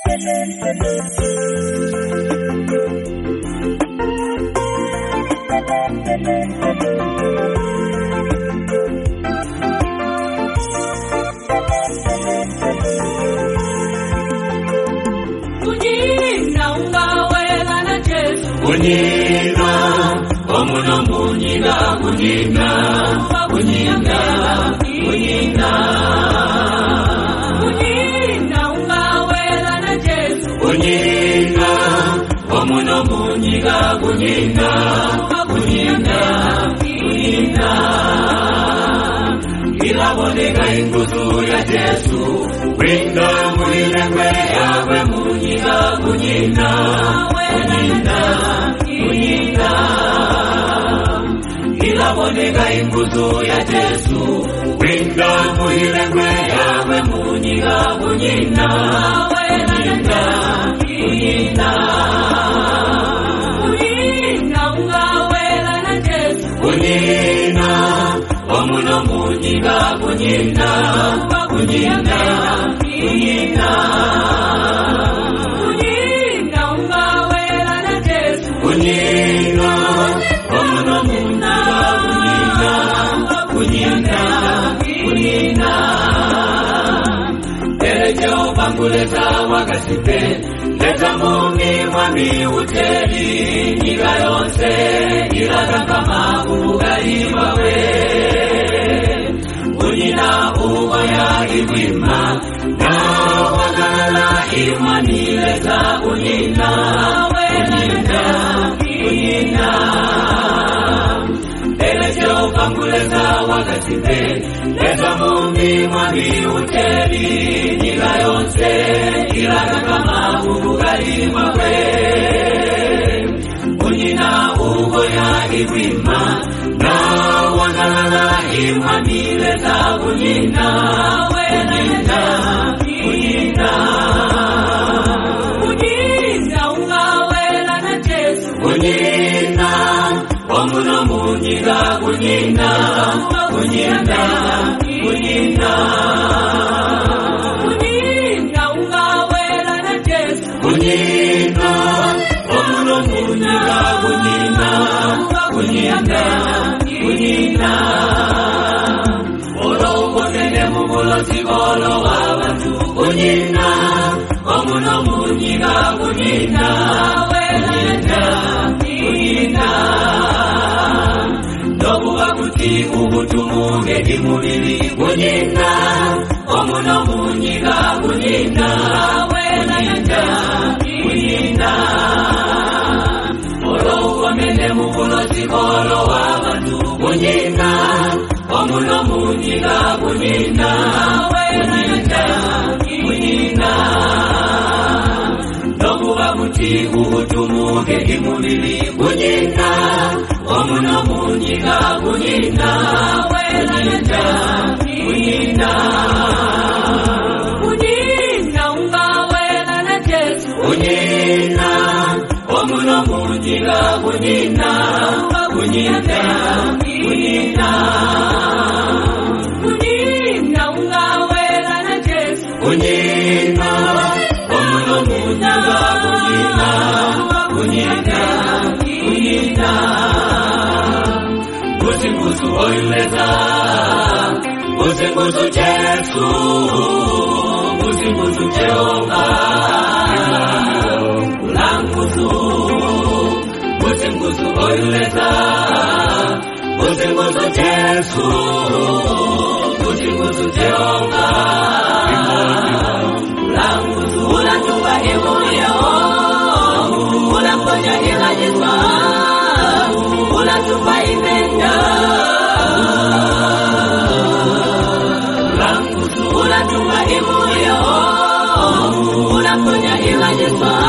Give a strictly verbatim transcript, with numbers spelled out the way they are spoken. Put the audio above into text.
Kunyina, omuno munyina, kunyina, kunyina, kunyina. Kunyina, ungawela na Jesu. Kunyina, omuno munyina, kunyina, kunyina, kunyina. Ilaboneka inguzu ya Jesu, winda mwilengwe yawe munyina, kunyina, kunyina, kunyina. Ilaboneka inguzu ya Jesu, winda mwilengwe yawe munyina, kunyina, kunyina, kunyina. Kunyina, ungawela na Jesu. Kunyina, omuno munyina, kunyina, kunyina, kunyina. Kunyina, ungawela na Jesu. Kunyina, omuno munyina, kunyina, kunyina, kunyina. Erejo banguleza wakasipe, leta mungi mwami uteri, niga yonse, ilaga kama ugali wawe. Kunyina uwaya ibwima, na wagala imani leza kunyina, kunyina, kunyina. Erejo banguleza wakasipe, leta mungi mwami uteri, niga yonse, ilaga kama ugali wawe. Kunyina uwaya ibwima, na wagala imani leza kunyina, kunyina, kunyina. Kunyina, ungawela na Jesu. Kunyina, omuno munyina, kunyina, kunyina, kunyina. Kunyina, ungawela na Jesu. Kunyina, omuno munyina, kunyina, kunyina, kunyina. Olo konene mugulo sigolo wabatu. Kunyina, omuno munyina, kunyina, kunyina, kunyina. Nobuwa kuti ubutumuge dimubili. Kunyina, omuno munyina, kunyina, kunyina, kunyina. Olo konene mugulo sigolo wabatu. Kunyina, omuno munyina, kunyina, kunyina, kunyina. Nobuwa kuti ubutumuge dimubili. Kunyina, omuno munyina, kunyina, kunyina, kunyina. Kunyina, ungawela na Jesu. Kunyina, omuno munyina, kunyina, kunyina, kunyina. Kunyina, ungawela na Jesu. Kunyina, omuno munyina, kunyina, kunyina, kunyina. Kuzinguzu oyuleza, kuzinguzu Jesu, kuzinguzu Jehova, kulanguzu. Kuzinguzu oyuleza, kuzinguzu Jesu, kuzinguzu Jehova, kulanguzu. Unatuba imuyo, unaponya ilajisa, unatuba imenda. Kulanguzu. Unatuba imuyo, unaponya ilajisa.